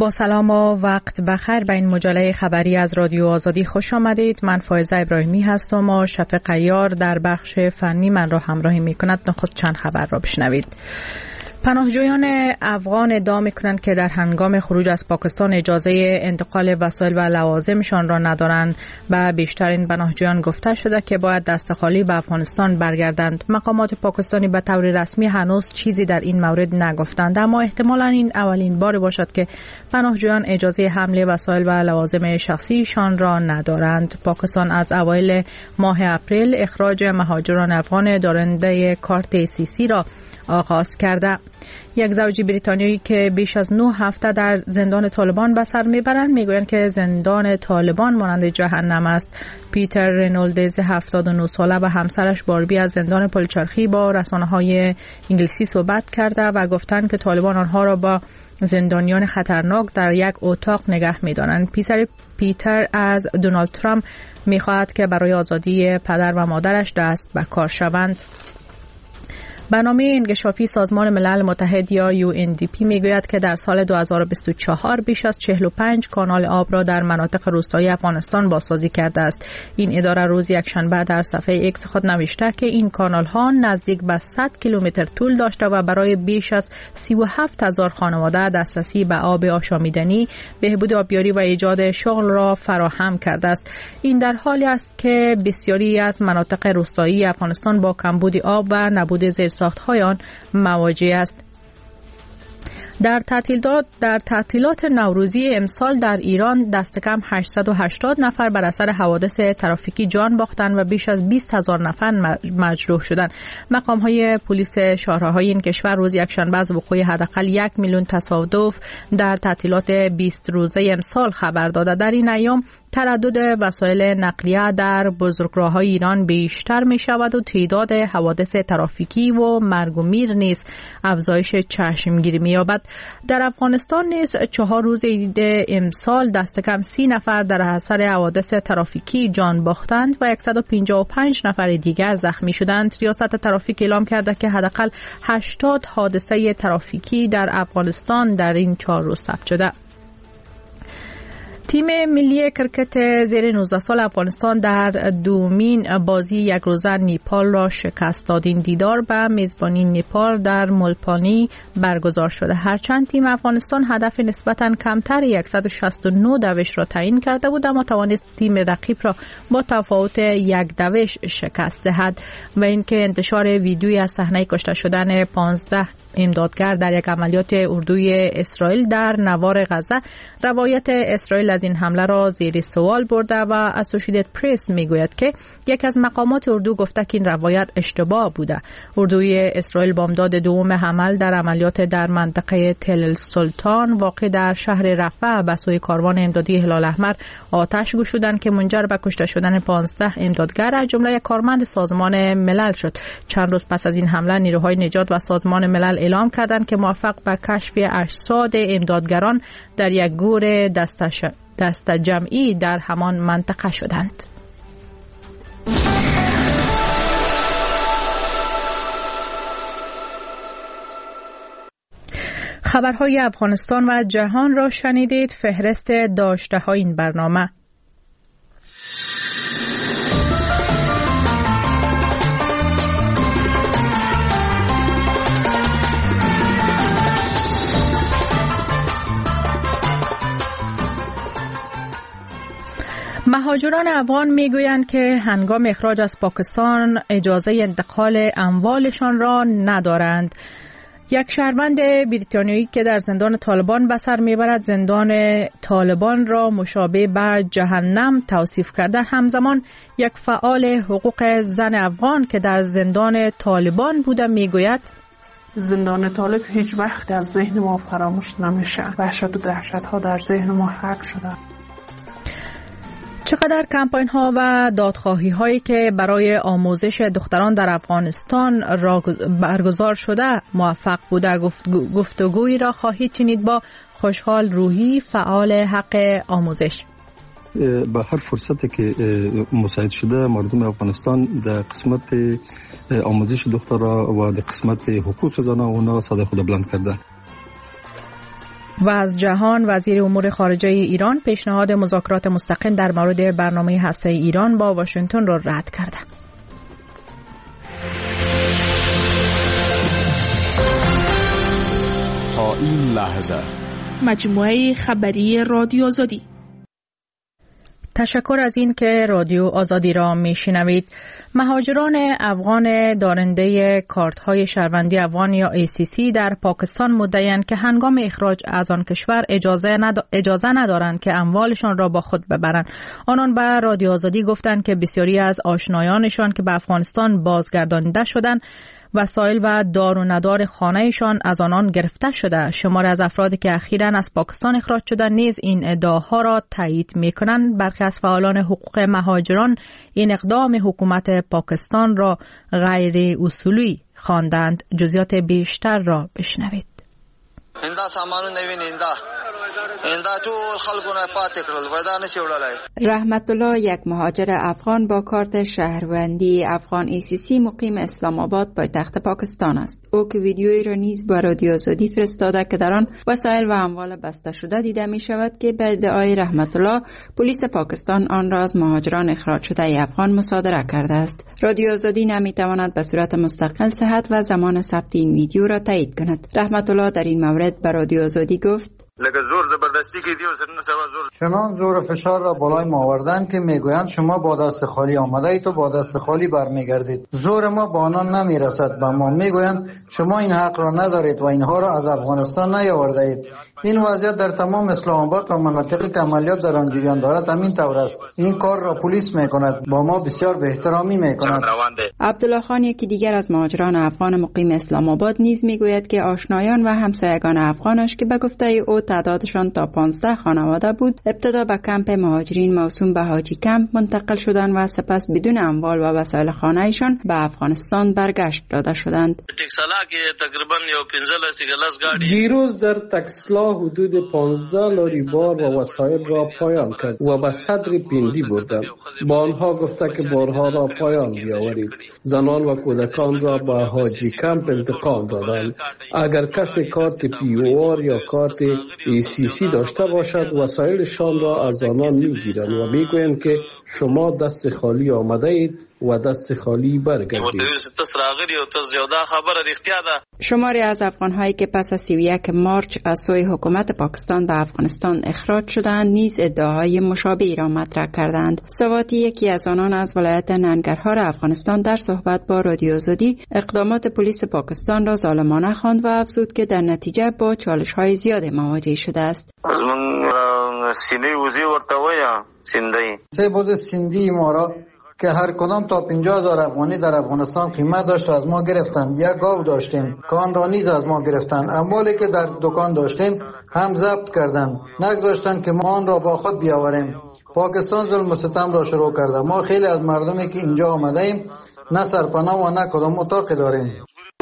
با سلام و وقت بخیر به این مجله خبری از رادیو آزادی خوش آمدید. من فائزه ابراهیمی هستم و شفیق عیار در بخش فنی من را همراهی می کند. نخست چند خبر را بشنوید. پناهجویان افغان ادعا می‌کنند که در هنگام خروج از پاکستان اجازه انتقال وسایل و لوازمشان را ندارند. به بیشترین پناهجویان گفته شده که باید دست خالی به افغانستان برگردند. مقامات پاکستانی به طور رسمی هنوز چیزی در این مورد نگفتند، اما احتمالاً این اولین بار باشد که پناهجویان اجازه حمل وسایل و لوازم شخصیشان را ندارند. پاکستان از اوایل ماه اپریل اخراج مهاجران افغان دارنده کارت CC را آغاز کرده. یک زوج بریتانیایی که بیش از 9 هفته در زندان طالبان به سر میبرند میگویند که زندان طالبان مانند جهنم است. پیتر رینولدز 79 ساله و همسرش باربی از زندان پلچرخی با رسانه‌های انگلیسی صحبت کرده و گفتند که طالبان آنها را با زندانیان خطرناک در یک اتاق نگه می‌دارند. پیتر از دونالد ترامپ می‌خواهد که برای آزادی پدر و مادرش دست به کار شوند. برنامه انکشافی سازمان ملل متحد یا UNDP میگوید که در سال 2024 بیش از 45 کانال آب را در مناطق روستایی افغانستان بازسازی کرده است. این اداره روز یکشنبه در صفحه X خود نوشته که این کانال ها نزدیک به 100 کیلومتر طول داشته و برای بیش از 37,000 خانواده دسترسی به آب آشامیدنی، بهبود آبیاری و ایجاد شغل را فراهم کرده است. این در حالی است که بسیاری از مناطق روستایی افغانستان با کمبود آب و نبود زیرساخت‌های آن مواجه است. در تعطیلات نوروزی امسال در ایران دست کم 880 نفر بر اثر حوادث ترافیکی جان باختند و بیش از 20,000 نفر مجروح شدند. مقام‌های پلیس شاهراهای این کشور روز یکشنبه از وقوع حداقل 1 میلیون تصادف در تعطیلات 20 روزه امسال خبر داده. در این ایام تردد وسایل نقلیه در بزرگراه‌های ایران بیشتر می‌شود و تعداد حوادث ترافیکی و مرگ و میر نیز افزایش چشمگیری می‌یابد. در افغانستان نیز 4 روز عید امسال دست کم 30 نفر در اثر حوادث ترافیکی جان باختند و 155 نفر دیگر زخمی شدند. ریاست ترافیک اعلام کرده که حداقل 80 حادثه ترافیکی در افغانستان در این 4 روز ثبت شده. تیم ملی کرکت زیر 19 سال افغانستان در دومین بازی یک روزه نیپال را شکست داد. این دیدار به میزبانی نیپال در مولپانی برگزار شده. هرچند تیم افغانستان هدف نسبتاً کمتر 169 دوش را تعیین کرده بود، اما توانست تیم رقیب را با تفاوت 1 دوش شکست دهد. و اینکه انتشار ویدیویی از صحنه کشته شدن 15 امدادگر در یک عملیات اردوی اسرائیل در نوار غزه روایت اسرائیل از این حمله را زیر سوال برده و اسوسییتد پرس میگوید که یک از مقامات اردو گفته که این روایت اشتباه بوده. اردوی اسرائیل بامداد دوم حمل در عملیات در منطقه تل السلطان واقع در شهر رفح به سوی کاروان امدادی هلال احمر آتش گشودند که منجر به کشته شدن 15 امدادگر از جمله یک کارمند سازمان ملل شد. چند روز پس از این حمله نیروهای نجات و سازمان ملل اعلام کردند که موفق به کشف اجساد امدادگران در یک گور دست جمعی در همان منطقه شدند. خبرهای افغانستان و جهان را شنیدید. فهرست داشته‌های این برنامه: مهاجران افغان میگویند که هنگام اخراج از پاکستان اجازه انتقال اموالشان را ندارند. یک شهروند بریتانیایی که در زندان طالبان به سر میبرد زندان طالبان را مشابه به جهنم توصیف کرده. همزمان یک فعال حقوق زن افغان که در زندان طالبان بوده میگوید زندان طالب هیچ وقت از ذهن ما فراموش نمیشه. وحشت و دهشت ها در ذهن ما حک شده. چقدر کمپاین ها و دادخواهی هایی که برای آموزش دختران در افغانستان برگزار شده موفق بوده؟ گفتگویی را خواهید شنید با خوشحال روحی، فعال حق آموزش. با هر فرصتی که مساعد شده مردم افغانستان در قسمت آموزش دخترها و در قسمت حقوق زنان اونا صدای خود بلند کردن. و از جهان، وزیر امور خارجه ایران پیشنهاد مذاکرات مستقیم در مورد برنامه هسته‌ای ایران با واشنگتن را رد کرده. تا این لحظه مجموعه خبری رادیو آزادی. تشکر از این که رادیو آزادی را میشنوید. مهاجران افغان دارنده کارت‌های شهروندی افغان یا ACC در پاکستان مدعی‌اند که هنگام اخراج از آن کشور اجازه ندارند که اموالشان را با خود ببرند. آنان به رادیو آزادی گفتند که بسیاری از آشنایانشان که به افغانستان بازگردانیده شدند وسایل و دار و ندار خانه‌شان از آنان گرفته شده. شمار از افرادی که اخیراً از پاکستان اخراج شدند نیز این ادعاها را تایید می‌کنند. برخی از فعالان حقوق مهاجران این اقدام حکومت پاکستان را غیر اصولی خواندند. جزئیات بیشتر را بشنوید. رحمت الله یک مهاجر افغان با کارت شهروندی افغان ACC مقیم اسلام آباد پایتخت پاکستان است. او که ویدیویی را نیز با رادیو آزادی فرستاده که در آن وسایل و اموال بسته شده دیده می شود که به ادعای رحمت الله پلیس پاکستان آن را از مهاجران اخراج شده افغان مصادره کرده است. رادیو آزادی نمی تواند به صورت مستقل صحت و زمان ثبت این ویدیو را تایید کند. رحمت الله در این مورد به رادیو آزادی گفت: چنان زور فشار را بالای ما آوردند که میگویند شما با دست خالی آمده اید و با دست خالی برمیگردید. زور ما با آنان نمیرسد. به ما میگویند شما این حق را ندارید و اینها را از افغانستان نیاورده اید. این وضعیت در تمام اسلام آباد و مناطقی که عملیات در آن جریان دارد همین طور است. این کار را پلیس میکند، با ما بسیار بی احترامی میکند. عبدالله خان یکی دیگر از مهاجران افغان مقیم اسلام آباد نیز میگوید که آشنایان و همسایگان افغانش که به گفته او تعدادشان تا 15 خانواده بود، ابتدا به کمپ مهاجرین موسوم به حاجی کمپ منتقل شدند و سپس بدون اموال و وسایل خانه‌شان به افغانستان برگشت داده شدند. دیروز در تکسلا حدود 15 لاری بار و وسایل را پایان کرد و به صدر پیندی بردند. با آنها گفته که بارها را پایان بیاورید. زنان و کودکان را به حاجی کمپ انتقال دادند. اگر کسی کارت POR یا کارت ACC داشته باشد وسایلشان را از آنان میگیرند و میگویند که شما دست خالی آمده اید و دست خالی برگردید. شماری از افغان‌هایی که پس از 31 مارچ از سوی حکومت پاکستان به افغانستان اخراج شدند نیز ادعاهای مشابهی را مطرح کردند. سواتی یکی از آنان از ولایت ننگرهار افغانستان در صحبت با رادیو آزادی اقدامات پلیس پاکستان را ظالمانه خواند و افزود که در نتیجه با چالش‌های زیاد مواجه شده است. از من سینه وزی ورتویا سیندی سه بود سیندی ما را که هر کدام تا 50,000 افغانی در افغانستان قیمت داشت از ما گرفتند. یک گاو داشتیم که آن را نیز از ما گرفتند. اموالی که در دکان داشتیم هم ضبط کردند، نگذاشتند که ما آن را با خود بیاوریم. پاکستان ظلم و ستم را شروع کرده. ما خیلی از مردمی که اینجا آمده ایم نه سرپناه و نه کدام اتاق داریم.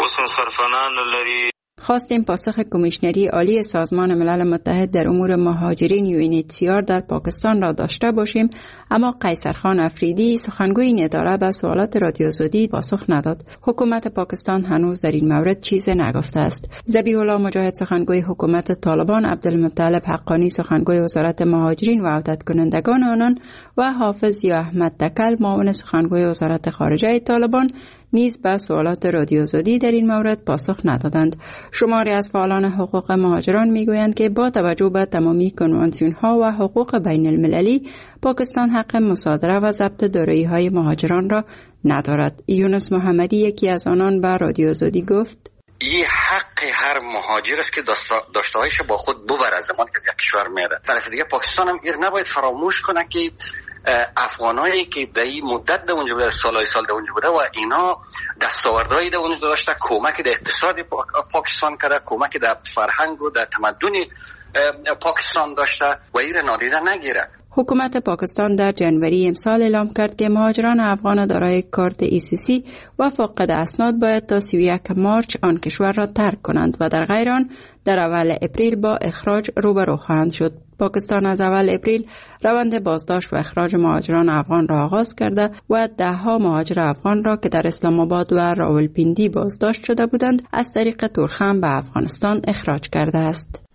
خواستیم پاسخ کمیشنری عالی سازمان ملل متحد در امور مهاجرین UNHCR در پاکستان را داشته باشیم، اما قیصرخان افریدی سخنگوی این اداره به سوالات رادیو آزادی پاسخ نداد. حکومت پاکستان هنوز در این مورد چیزی نگفته است. ذبیح الله مجاهد سخنگوی حکومت طالبان، عبدالمطلب حقانی سخنگوی وزارت مهاجرین و عودت کنندگان آنان و حافظ یا احمد تکل معاون سخنگوی وزارت خارجه طالبان نیز به سوالات رادیو آزادی در این مورد پاسخ ندادند. شماری از فعالان حقوق مهاجران میگویند که با توجه به تمامی کنوانسیون ها و حقوق بین المللی پاکستان حق مصادره و ضبط دارایی‌های مهاجران را ندارد. یونس محمدی یکی از آنان به رادیو آزادی گفت: این حق هر مهاجر است که داشته‌هایش با خود ببره زمانی که از یک کشور میره. طرف دیگه پاکستان هم نباید فراموش کنه که افغانایی که در این مدت در اونجا بوده، سال در اونجا بوده و اینا دستاوردهایی در اونجا داشته، کمک در اقتصاد پاکستان کرده، کمک در فرهنگ و در تمدن پاکستان داشته و این نادیده نگیره. حکومت پاکستان در جنوری امسال اعلام کرد که مهاجران افغان دارای کارت ACC و فاقد اسناد باید تا 31 مارچ آن کشور را ترک کنند و در غیر آن در اول اپریل با اخراج روبرو خواهند شد. پاکستان از اول اپریل روند بازداشت و اخراج مهاجران افغان را آغاز کرده و 10 مهاجر افغان را که در اسلام آباد و راولپیندی بازداشت شده بودند از طریق تورخم به افغانستان اخراج کرده است.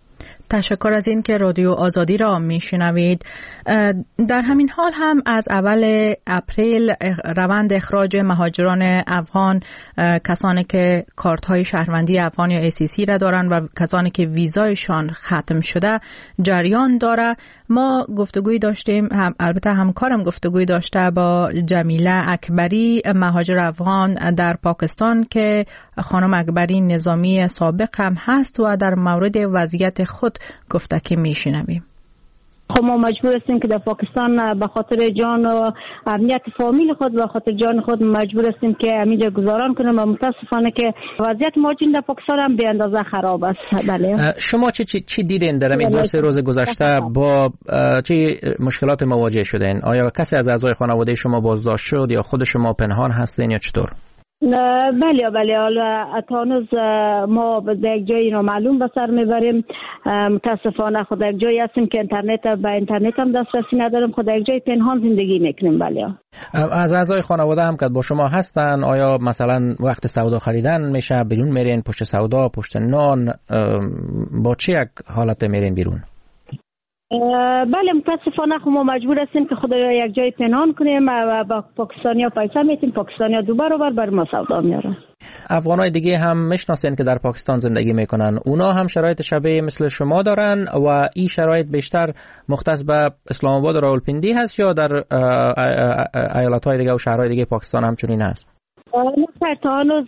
تشکر از این که رادیو آزادی را میشنوید. در همین حال هم از اول اپریل روند اخراج مهاجران افغان، کسانی که کارت های شهروندی افغان یا ACC را دارند و کسانی که ویزایشان ختم شده جریان داره. ما گفتگوی داشتیم، البته همکارم گفتگوی داشته با جمیله اکبری، مهاجر افغان در پاکستان که خانم اکبری نظامی سابق هم هست و در مورد وضعیت خود گفته که میشنویم. خب ما مجبور هستیم که در پاکستان به خاطر جان و امنیت فامیل خود و خاطر جان خود مجبور هستیم که همینجا گذاران کنیم و متاسفانه که وضعیت مهاجرین در پاکستان هم به اندازه خراب است. بله. شما چی دیدین در این 2 روز گذشته؟ با چه مشکلات مواجه شدین؟ آیا کسی از اعضای خانواده شما بازداشت شد یا خود شما پنهان هستین یا چطور؟ بله حالا تا هنوز ما در یک جایی نامعلوم به سر میبریم. متاسفانه خود در یک جایی هستیم که به اینترنت هم دسترسی نداریم، خود در یک جای پنهان زندگی میکنیم. بله. از اعضای خانواده هم که با شما هستن، آیا مثلا وقت سودا خریدن میشه بیرون میرین، پشت سودا، پشت نان، با چه یک حالت میرین بیرون؟ بله متاسفانه ما مجبور هستیم که خود یک جای پنهان کنیم و با پاکستانیا پیسه میتیم، پاکستانیا دو برابر بر ما سودا میارن. افغانای دیگه هم میشناسین که در پاکستان زندگی میکنن، اونا هم شرایط شبیه مثل شما دارن و این شرایط بیشتر مختص به اسلام آباد و راولپندی هست یا در ایالت‌های دیگه و شهرهای دیگه پاکستان هم چنین هست؟ تا هنوز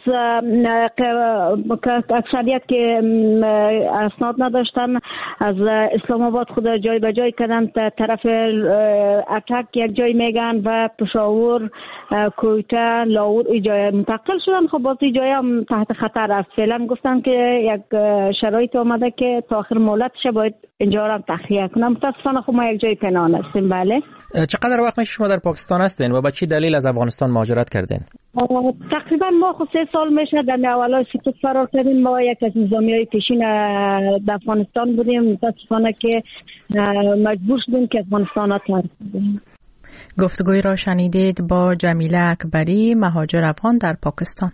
اکثریت که اسناد نداشتن از اسلام آباد خود جای به جای کردن، طرف اتک یک جای میگن و پشاور، کویته، لاهور ای جای منتقل شدن. خب باز ای جای هم تحت خطر است. فعلا گفتن که یک شرایط آمده که تا آخر مهلتش باید اینجا را تخلیه کنم. متاسفانه خب ما یک جای پنهان هستیم. بله. چقدر وقت میشه شما در پاکستان هستین و با چی دلیل از افغانستان مهاجرت کردین؟ تقریبا ما خود 3 سال میشه در اولای سقوط فرار کردیم. ما یک از نظامیای پیشین در افغانستان بودیم. متاسفانه که مجبور شدیم که افغانستان را ترک کنیم. گفتگوی را شنیدید با جمیله اکبری، مهاجر افغان در پاکستان.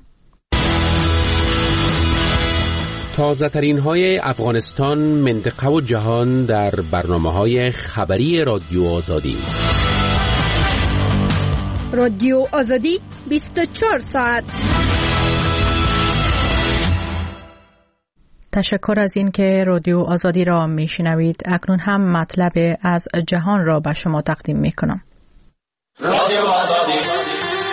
تازه ترین های افغانستان، منطقه و جهان در برنامه‌های خبری رادیو آزادی. رادیو آزادی 24 ساعت. تشکر از این که رادیو آزادی را میشنوید. اکنون هم مطلب از جهان را به شما تقدیم میکنم. رادیو آزادی.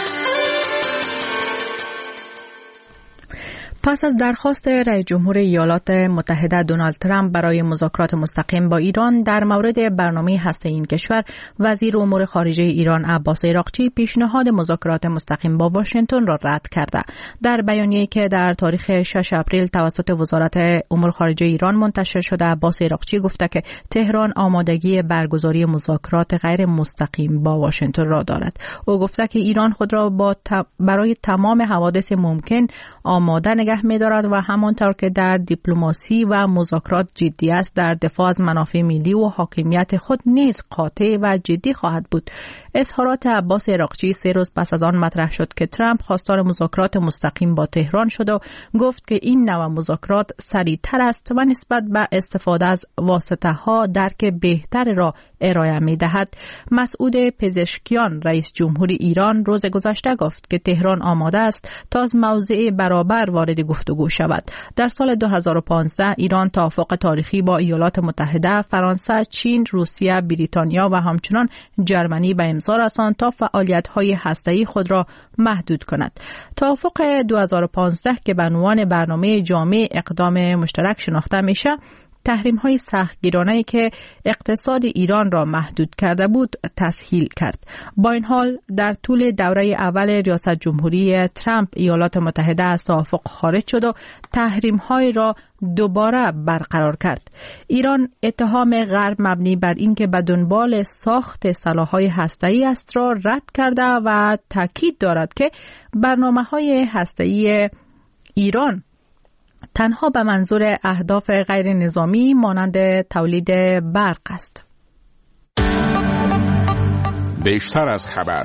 پس از درخواست رئیس جمهور ایالات متحده دونالد ترامپ برای مذاکرات مستقیم با ایران در مورد برنامه هسته‌ای این کشور، وزیر امور خارجه ایران عباس عراقچی پیشنهاد مذاکرات مستقیم با واشنگتن را رد کرده. در بیانیه‌ای که در تاریخ 6 اپریل توسط وزارت امور خارجه ایران منتشر شده، عباس عراقچی گفته که تهران آمادگی برگزاری مذاکرات غیر مستقیم با واشنگتن را دارد. او گفته که ایران خود را برای تمام حوادث ممکن آماده نگه می‌دارد و همانطور که در دیپلماسی و مذاکرات جدی است، در دفاع از منافع ملی و حاکمیت خود نیز قاطع و جدی خواهد بود. اظهارات عباس عراقچی 3 روز پس از آن مطرح شد که ترامپ خواستار مذاکرات مستقیم با تهران شد و گفت که این نوع مذاکرات سریع‌تر است و نسبت به استفاده از واسطه‌ها درک بهتر را ارائه می‌دهد. مسعود پزشکیان رئیس جمهوری ایران روز گذشته گفت که تهران آماده است تا از موضع برابر وارد گفتگو شود. در سال 2015 ایران توافق تاریخی با ایالات متحده، فرانسه، چین، روسیه، بریتانیا و همچنان جرمنی به امضا رساند تا فعالیت‌های هسته‌ای خود را محدود کند. توافق 2015 که به عنوان برنامه جامع اقدام مشترک شناخته میشه، تحریم‌های سختگیرانه‌ای که اقتصاد ایران را محدود کرده بود تسهیل کرد. با این حال در طول دوره اول ریاست جمهوری ترامپ ایالات متحده از توافق خارج شد و تحریم‌های را دوباره برقرار کرد. ایران اتهام غرب مبنی بر اینکه به دنبال ساخت سلاح‌های هسته‌ای است را رد کرده و تاکید دارد که برنامه‌های هسته‌ای ایران تنها به منظور اهداف غیر نظامی مانند تولید برق است. بیشتر از خبر.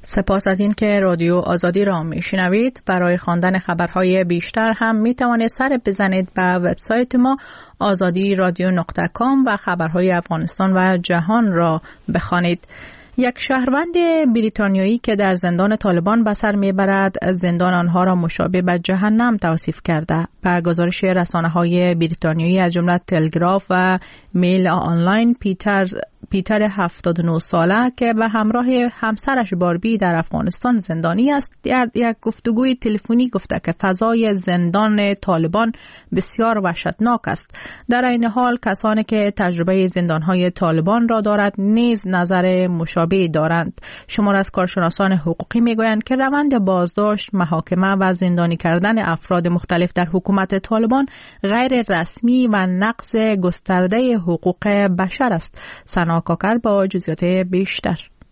سپاس از این که رادیو آزادی را میشنوید. برای خواندن خبرهای بیشتر هم میتوانید سر بزنید به وبسایت ما azadi.radio.com و خبرهای افغانستان و جهان را بخوانید. یک شهروند بریتانیایی که در زندان طالبان به سر میبرد زندان آنها را مشابه به جهنم توصیف کرده. به گزارش رسانه‌های بریتانیایی از جمله تلگراف و میل آنلاین، پیتر 79 ساله که به همراه همسرش باربی در افغانستان زندانی است، در یک گفتگوی تلفنی گفته که فضای زندان طالبان بسیار وحشتناک است. در این حال کسانی که تجربه زندانهای طالبان را دارد نیز نظر مشابه دارند. شمار از کارشناسان حقوقی میگویند که روند بازداشت، محاکمه و زندانی کردن افراد مختلف در حکومت طالبان غیر رسمی و نقض گسترده حقوق بشر است. سنا کاکر با جزئیات بیشتر.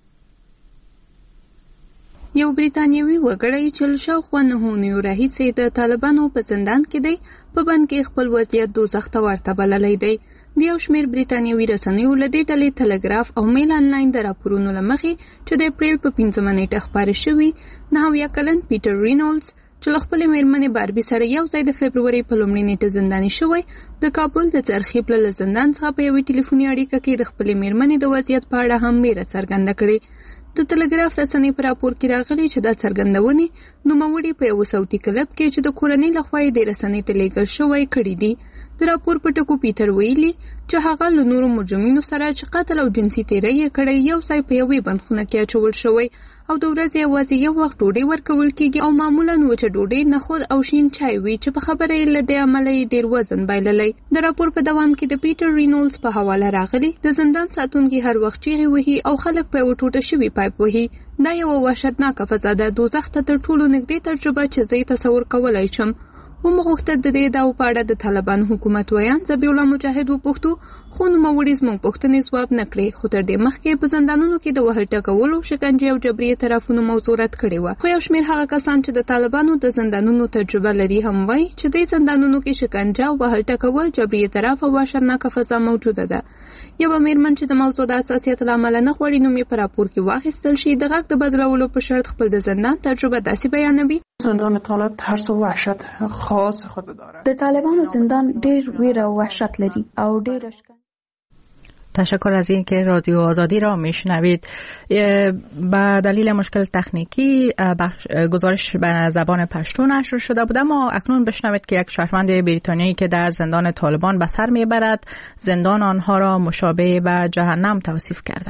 یو بریتانیوي وګړی چې شاوخوا 9 اونیو راهیسې د طالبانو په زندان کې دی، په بند کې خپل وضعیت دوزخ ته ورته بللی دی. د یو شمېر بریتانیوي رسنیو له دې ډلې ټلګراف او میل آنلاین د راپورونو له مخې چې د اپریل په 15 نیټه خپاره شوي، 9 کلن پیټر رینولډز چې له خپلې مېرمنې باربي سره یو ځای د فبرورۍ په لومړۍ نیټه زنداني شوی، د کابل د څرخي پله زندان څخه په یوې ټلیفوني اړیکه کې د خپلې مېرمنې د وضعیت په اړه هم ویره څرګنده کړې. د ټلګراف رسنۍ په راپور کې راغلي چې دا څرګندونې نوموړي په یو صوتي کلپ کې چې د کورنۍ لخوا یې د رسنۍ ته لیږل شوی کړي دي. د راپور په ټکو پیټر ویلي چې هغه له نورو مجرمینو سره چې قتل او جنسي تیری یې کړی یو ځای په یوې بندخونه کې اچول شوی او د ورځې یوازې یو وخت ډوډۍ ورکول کېږي او معمولا وچه ډوډۍ، نخود او شین چای وي چې په خبره یې له دې امله یې ډېر وزن بایللی. د راپور په دوام کې د پیټر رینولډز په حواله راغلي د زندان ساتونکي هر وخت چیغې وهي او خلک په یو ټوټه شوي پایپ وهي. دا یوه وحشتناکه فضا ده، دوزخ ته تر ټولو نږدې تجربه چې زه یې تصور کولی شم. ومغوښتل د دې ادعاو په اړه د طالبان حکومت ویان ذبیح الله مجاهد وپوښتو، خو نوموړي زموږ پوښتنې ځواب نه کړې. خو تر دې مخکې په زندانونو کې د وهل ټکولو، شکنجې او جبري طرفونو موضوع رد کړې وه. خو یو شمېر هغه کسان چې د طالبانو د زندانونو تجربه لري هم وایي چې دې زندانونو کې شکنجه او وهل ټکول، جبري طرف او وحشتناکه فضا موجوده ده. یوه مېرمن چې د موضوع د حساسیت له امله نه غواړي نوم یې په راپور کې واخیستل شي، د غږ د بدلولو په شرط خپل د زندان تجربه داسې بیانوي: زندان طالب ترس و وحشت خاص خود داره. د طالبانو زندان ډېر ویره او وحشت لري او ډېر تشکر از این که رادیو آزادی را میشنوید. به دلیل مشکل تکنیکی گزارش به زبان پشتو نشر شده بود، اما اکنون بشنوید که یک شهروند بریتانیایی که در زندان طالبان به سر میبرد زندان آنها را مشابه به جهنم توصیف کرده.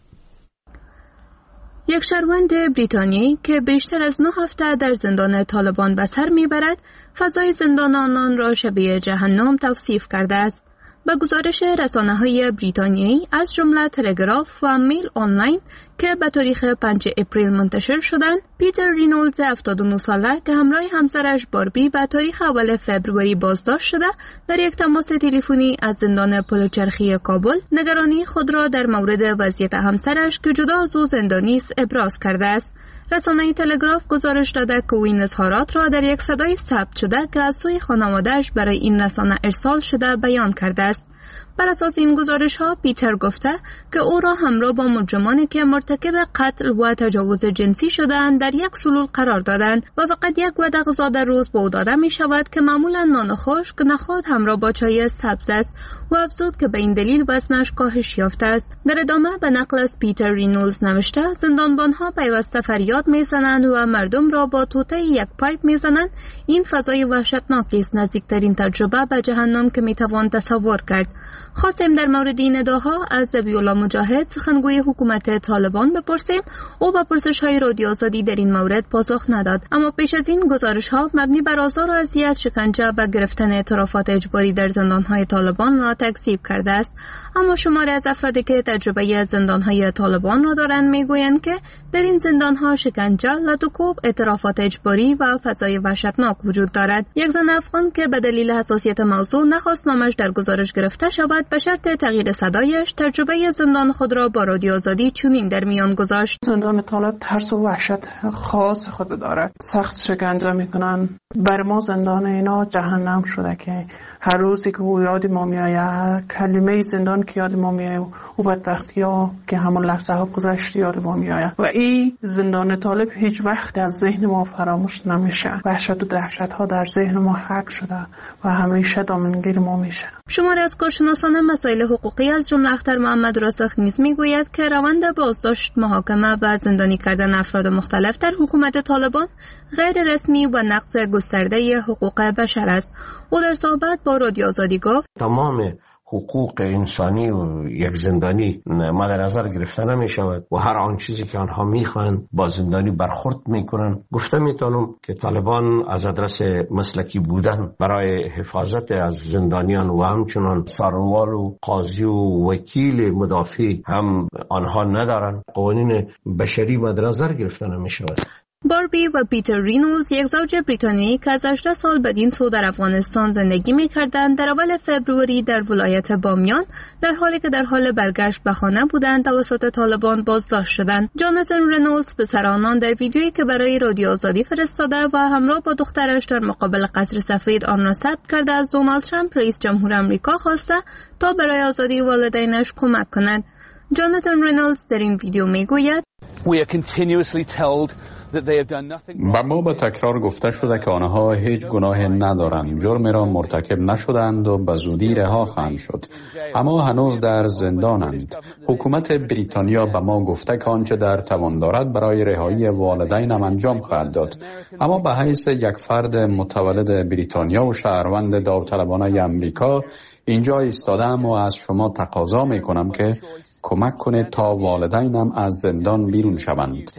یک شهروند بریتانیایی که بیشتر از 9 هفته در زندان طالبان به سر میبرد فضای زندان آنان را شبیه جهنم توصیف کرده است. به گزارش رسانه‌های بریتانیایی از جمله تلگراف و میل آنلاین که به تاریخ 5 اپریل منتشر شدند، پیتر رینولدز 79 ساله که همراه همسرش باربی به تاریخ اول فبروری بازداشت شده، در یک تماس تلفنی از زندان پلچرخی کابل نگرانی خود را در مورد وضعیت همسرش که جدا از او زندانی است ابراز کرده است. رسانه تلگراف گزارش داده که این اظهارات را در یک صدای ثبت شده که از سوی خانواده‌اش برای این رسانه ارسال شده بیان کرده است. بر اساس این گزارش ها پیتر گفته که او را همراه با مجرمانی که مرتکب قتل و تجاوز جنسی شدند در یک سلول قرار دادند و فقط یک وعده غذا در روز به او داده می شود که معمولا نان خشک، نخود همراه با چای سبز است و افزود که به این دلیل وزنش کاهش یافته است. در ادامه به نقل از پیتر رینولدز نوشته زندانبانها پیوسته فریاد میزنند و مردم را با توطئه یک پایپ میزنند. این فضای وحشتناکی است، نزدیکترین تجربه به جهنم که میتوان تصور کرد. خواستیم در مورد این ادعاها از ذبیح الله مجاهد، سخنگوی حکومت طالبان، بپرسیم. او به پرسش‌های رادیو آزادی در این مورد پاسخ نداد، اما پیش از این گزارش‌ها مبنی بر آزار و اذیت، شکنجه و گرفتن اعترافات اجباری در زندان‌های طالبان را تکذیب کرده است. اما شماری از افرادی که تجربه زندان‌های طالبان را دارند میگویند که در این زندان‌ها شکنجه، لطوکوب، اعترافات اجباری و فضای وحشتناک وجود دارد. یک زن افغان که به دلیل حساسیت موضوع نخواست نامش در گزارش گرفته شود به شرط تغییر صدایش تجربه زندان خود را با رادیو آزادی چنین در میان گذاشت. زندان طالب ترس و وحشت خاص خود دارد. سخت شکنجه میکنن. بر ما زندان اینا جهنم شده که هر روزی که او یاد ما میآید، کلمه زندان که یاد ما میآید و بدبختی ها که همون لحظه ها گذشت یاد ما میآید و این زندان طالب هیچ وقت از ذهن ما فراموش نمیشه. وحشت و دهشت ها در ذهن ما حک شده و همیشه دامنگیر ما میشه. شماری از کارشناسان مسائل حقوقی از جمله اختر محمد راسخ نیز میگوید که روند بازداشت، محاکمه و زندانی کردن افراد مختلف در حکومت طالبان غیر رسمی و نقض گسترده حقوق بشر است. او در صحبت با رادیو آزادی گفت تمام حقوق انسانی و یک زندانی مد نظر گرفته نمی شود و هر آن چیزی که آنها میخوان با زندانی برخورد میکنن. گفته میتونم که طالبان از ادرس مسلکی بودن برای حفاظت از زندانیان و همچنان سروال و قاضی و وکیل مدافع هم آنها ندارن. قوانین بشری مد نظر گرفته نمی شود. باربی و پیتر رینولز، یک زوج بریتانیایی که از 18 سال بدین سو در افغانستان زندگی می‌کردند، در اول فوریه در ولایت بامیان در حالی که در حال برگشت به خانه بودند توسط طالبان بازداشت شدند. جاناتان رینولز پسر آنان در ویدیویی که برای رادیو آزادی فرستاده و همراه با دخترش در مقابل قصر سفید آن را ثبت کرده از دونالد ترامپ رئیس جمهور آمریکا خواسته تا برای آزادی والدینش کمک کند. جاناتان رینولز در این ویدیو میگوید به ما به تکرار گفته شده که آنها هیچ گناهی ندارند، جرم را مرتکب نشدند و به زودی رها خواهند شد، اما هنوز در زندانند. حکومت بریتانیا به ما گفته که آنچه در توان دارد برای رهایی والدینم انجام خواهد داد، اما به حیث یک فرد متولد بریتانیا و شهروند داوطلبانه امریکا اینجا ایستادم و از شما تقاضا میکنم که کمک کنید تا والدینم از زندان بیرون شوند.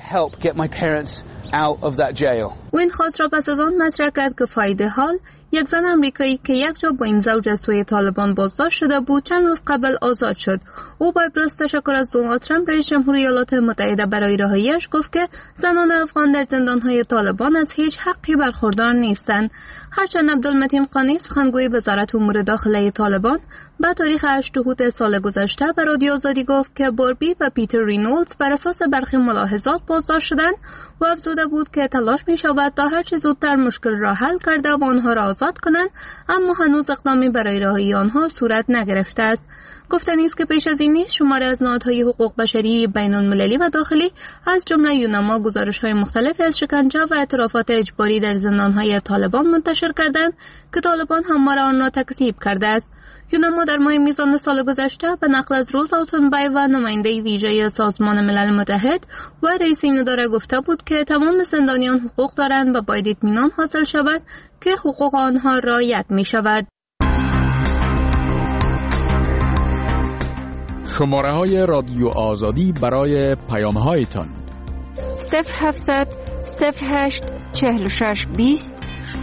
و این خواست را پس از آن مطرح کرد که فایده حال، یک زن امریکایی که یک جا با این زوج از سوی طالبان بازداشت شده بود، چند روز قبل آزاد شد. او با ابراز تشکر از دونالد ترامپ رئیس جمهور ایالات متحده برای رهایی‌اش گفت که زنان افغان در زندان‌های طالبان از هیچ حقی برخوردار نیستند. هرچند عبدالمتین قانی، سخنگوی وزارت امور داخله طالبان، با تاریخ 8 حود سال گذشته به رادیو آزادی گفت که باربی و پیتر رینولز بر اساس برخی ملاحظات بازداشت شدند و افزوده بود که تلاش می‌شود تا هر چه زودتر مشکل را حل کرده و آنها را آزاد کنند، اما هنوز اقدامی برای رهایی آنها صورت نگرفته است. گفتنی است که پیش از این نیز شماری از نهادهای حقوق بشری بین‌المللی و داخلی از جمله یونما گزارش‌های مختلفی از شکنجه و اعترافات اجباری در زندان‌های طالبان منتشر کردند که طالبان هموار آن را تکذیب کرده است. یونما در ماه میزان سال گذشته به نقل از روز آتونبای و نماینده ویژه سازمان ملل متحد و رئیس این اداره گفته بود که تمام زندانیان حقوق دارند و باید اطمینان حاصل شود که حقوق آنها رعایت می شود. شماره های رادیو آزادی برای پیام هایتان 0700 08 46 20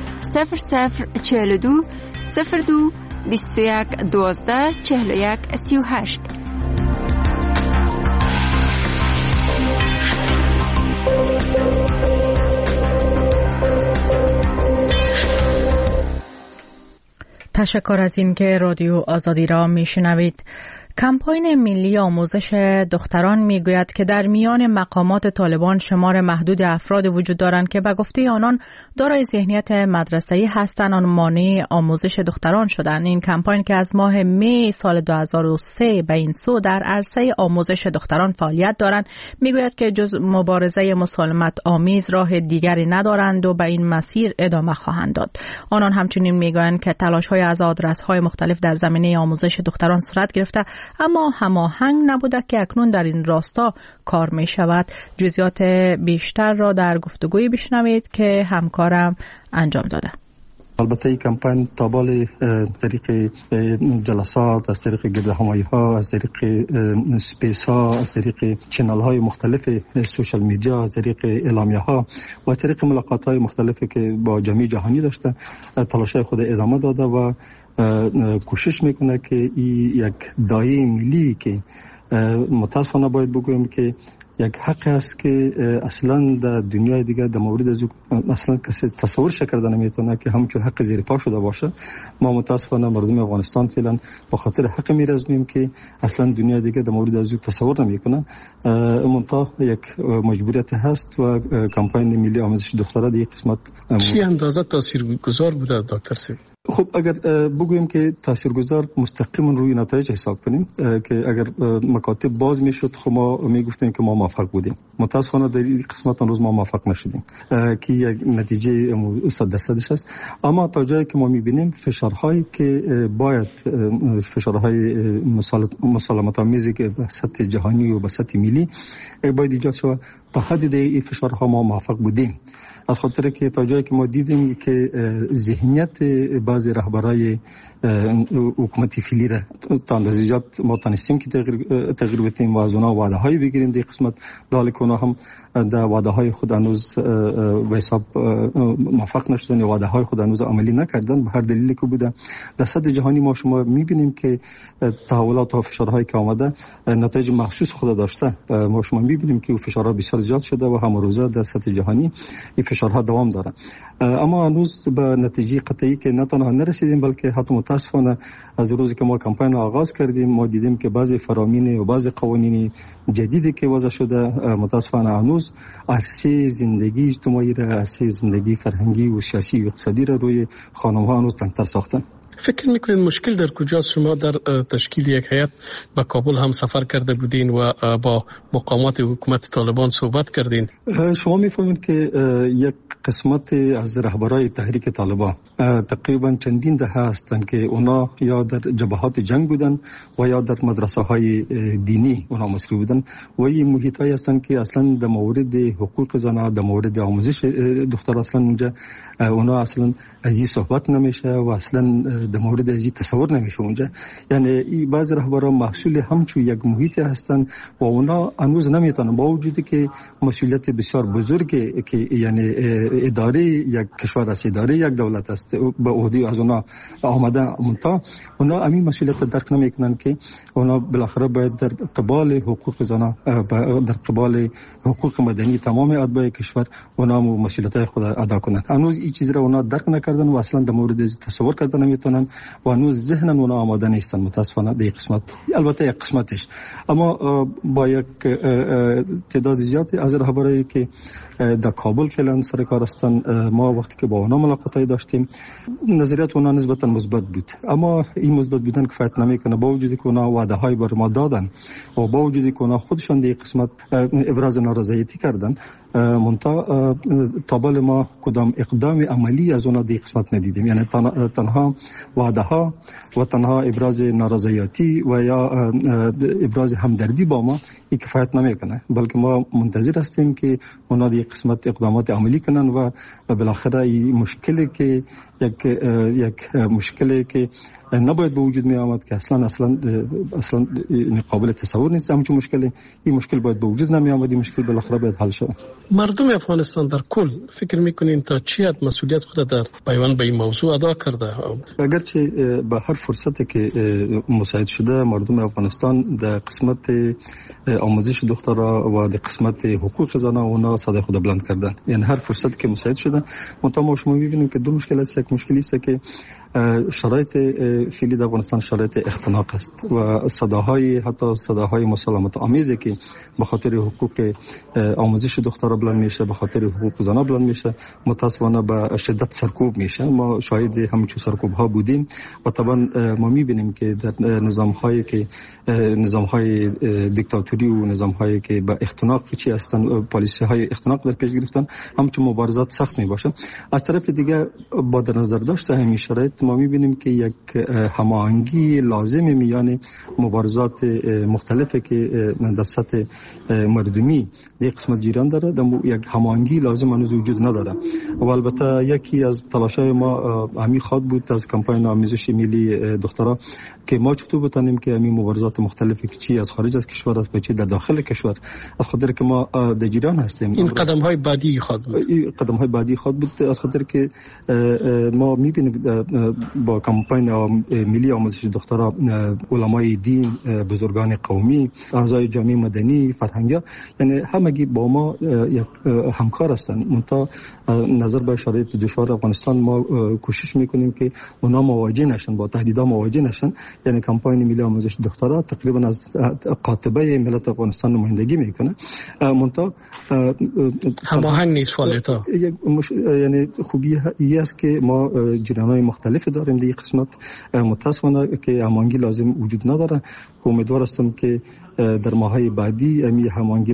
0042 02 21 12 41 38. تشکر از این که رادیو آزادی را میشنوید. کمپاین ملی آموزش دختران میگوید که در میان مقامات طالبان شمار محدود افراد وجود دارند که به گفته آنان دارای ذهنیت مدرسه‌ای هستند و مانع آموزش دختران شدند. این کمپاین که از ماه می سال 2003 به این سو در عرصه آموزش دختران فعالیت دارند، میگوید که جز مبارزه مسالمت آمیز راه دیگری ندارند و به این مسیر ادامه خواهند داد. آنان همچنین میگویند که تلاش‌های از آدرس‌های مختلف در زمینه آموزش دختران صورت گرفته، اما هماهنگ نبوده که اکنون در این راستا کار می شود. جزئیات بیشتر را در گفتگویی بشنوید که همکارم انجام داده. البته این کمپین تابال طریق جلسات، از طریق گردهمایی ها، از طریق سپیس ها، از طریق چنل های مختلف سوشال میدیا، از طریق اعلامیه ها و از طریق ملاقات های مختلفی که با جامعه جهانی داشته تلاشای خود ادامه داده و کوشش میکنه که این یک دایره ملی که متاسفانه باید بگویم که یک حق است که اصلا در دنیای دیگه در مورد از اصلا کسی تصور کرده نمیتونه که همچون حق زیر پا شده باشه. ما متاسفانه مردم افغانستان فعلا به خاطر حق میرزمیم که اصلا دنیای دیگه در مورد از تصور نمیکنه. منتها یک مجبوریت هست و کمپین ملی آموزش دخترها در قسمت چی اندازه تاثیرگذار بوده دکتر سید؟ خب اگر بگوییم که تاثیرگذار مستقیما روی نتایج حساب کنیم که اگر مکاتب باز میشد خب ما میگفتیم که ما موفق بودیم. متاسفانه در این قسمت امروز ما موفق نشدیم که یک نتیجه 100% است. اما تا جایی که ما میبینیم فشارهایی که باید فشارهای مسالمت آمیزی که به سطح جهانی و به سطح ملی باید ایجاد شود، تا حدی در این فشارها ما موفق بودیم. از خاطر که تا جایی که ما دیدیم که ذهنیت بعضی رهبرای حکومتی فعلی را تا اندازه زیاد ما تونستیم که تغییر بدیم و از اونها وعده هایی بگیریم در قسمت، در که اونها هم در وعده های خود هنوز به حساب موفق نشدن یا وعده های خود هنوز عملی نکردن به هر دلیلی که بوده. در سطح جهانی ما شما میبینیم که تحولات و فشارهایی که آمده نتایج مخصوص خود داشته. ما شما میبینیم که فشارها بسیار زیاد شده و هم روزه در سطح جهانی این فشارها دوام داره. اما هنوز به نتیجه قطعی که نه تنها نرسیدیم بلکه حتی متاسفانه از روزی که ما کمپین را آغاز کردیم ما دیدیم که بعضی فرامین و بعضی قوانین جدیدی که وضع شده متاسفانه هنوز عرصه زندگی اجتماعی را، عرصه زندگی فرهنگی و سیاسی و اقتصادی را روی خانم‌ها هنوز تنگ‌تر ساختن. فکر میکنید مشکل در کجاست؟ شما در تشکیل یک هیئت به کابل هم سفر کرده بودین و با مقامات حکومت طالبان صحبت کردین. شما میفهمید که یک قسمت از رهبرای تحریک طالبان تقریبا چندین دهه هستند که اونا یا در جبهات جنگ بودن و یا در مدرسه های دینی اونا مصروف بودن و این محیط هایی هستند که اصلا در مورد حقوق زنان، در مورد آموزش دختر اصلا اونجا اونا اصلا از این صحبت نمیشه و اصلا در مورد از این تصور نمیشه اونجا. یعنی این بعض رهبران محصول همچون یک محیط هستند و اونا هنوز نمیتونن با وجودی که مسئولیت بسیار بزرگی که یعنی اداره یک کشور است، اداره یک دولت است به عهده از اونا آمده، منتها اونا همین مسئولیت درک نمیکنن که اونا بالاخره باید در قبال حقوق زنان، در قبال حقوق مدنی تمام اتباع کشور اونا مسئولیت خود ادا کنن. هنوز این چیز را اونا درک نکردن و اصلا در مورد تصور کردن نمیتونن و هنوز ذهن اونا آماده نیستن متاسفانه در قسمت. البته یک قسمتش، اما با یک تعداد زیادی از رهبرایی که در کابل فعلا سر کار هستن ما وقتی که با اونا ملاقاتی داشتیم نظریات اونا نسبتا مثبت بود، اما این مثبت بودن کفایت نمیکنه با وجودی که اونا وعده های بر ما دادن و با وجودی که اونا خودشون در قسمت ابراز نارضایتی کردن، منتها تابال ما کدام اقدام عملی از اونا در قسمت ندیدیم. یعنی تنها وعده ها و تنها ابراز نارضایتی و یا ابراز همدردی با ما این کفایت نمیکنه، بلکه ما منتظر هستیم که اونا در قسمت اقدامات عملی کنن و بالاخره این مشکلی که یک مشکلی که نباید به وجود می آمد که اصلا قابل تصور نیست، همچون مشکلی این مشکل باید به وجود نمی آمد، این مشکل بالاخره باید حل شود. مردم افغانستان در کل فکر میکنین تا چی حد مسئولیت خود در پیوند به این موضوع ادا کرده؟ اگرچه به هر فرصتی که مساعد شده مردم افغانستان در قسمت آموزش دخترها و در قسمت حقوق زنان اونا صدای خود بلند کردن، یعنی هر فرصتی که مساعد شده. منتها ما شما میبینیم که دو مشکل است. یک مشکلی است که شرایط فعلی در افغانستان شرایط اختناق است و صداهای حتی صداهای مسالمت آمیزی که به خاطر حقوق آموزش دخترها بلند میشه، به خاطر حقوق زنان بلند میشه، متاسفانه به شدت سرکوب میشه. ما شاهد همین سرکوب ها بودیم و طبعا ما میبینیم که در نظام های دیکتاتوری و نظام هایی که به اختناق چی هستن، پالیسی های اختناق در پیش گرفتن، همچون مبارزات سخت میباشه. از طرف دیگه با در نظر داشته همین شرایط ما میبینیم که یک هماهنگی لازم میان مبارزات مختلفی که در سطح مردمی در قسمت جریان داره، یک هماهنگی لازم هنوز وجود نداره. و البته یکی از تلاش‌های ما همین خواد بود از کمپین آموزش ملی دخترها که ما چطور بتونیم که همین مبارزات مختلفی که چی از خارج از کشور است چی در داخل کشور، از خاطر که ما در جریان هستیم. این قدم‌های بعدی خواد بود. قدم‌های بعدی خواد بود از خاطر که ما می‌بینیم با کمپین ملی آموزش دخترها، علمای دین، بزرگان قومی، اعضای جامعه مدنی، فرهنگی، یعنی همگی با ما همکار هستند. منتها نظر به شرایط دشوار افغانستان ما کوشش میکنیم که اونا مواجه نشن، با تهدیدها مواجه نشن. یعنی کمپین ملی آموزش دخترها تقریبا از قاطبه ملت افغانستان نمایندگی میکنه. منتها هماهنگ نیست فعالیت‌ها. یعنی خوبی این است که ما جریان‌های مختلف داریم در این قسمت. متاسفانه که هماهنگی لازم وجود نداره. امیدوار هستم که در ماهای بعدی هماهنگی